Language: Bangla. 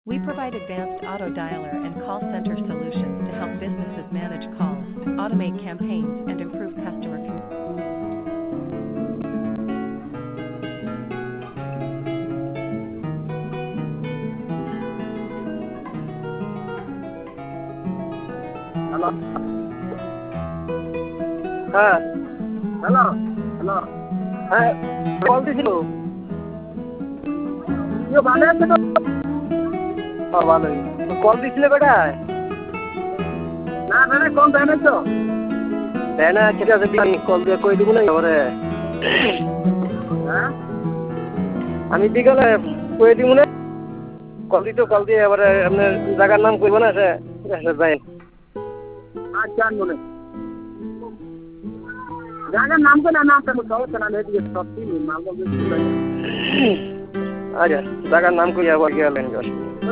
We provide advanced auto dialer and call center solutions to help businesses manage calls, automate campaigns, and improve customer hello হ্যাঁ হ্যালো হ্যালো হ্যাঁ কল দিছিল ভালো আছে তো ভালোই কল দিছিলে বেটায় না বেটা কল দেয় না তো দেয় না ঠিক আছে কল দিয়ে কই দিব না এবারে হ্যাঁ আমি বিকালে কই দিব না কল দিয়ে এবারে আপনার জায়গার নাম কইব না সে যাই আচ্ছা মনে জায়গার নাম তো না নাম তো সমস্যা না নেই সব নাম বলতে আচ্ছা জায়গার নাম কই আবার গেলেন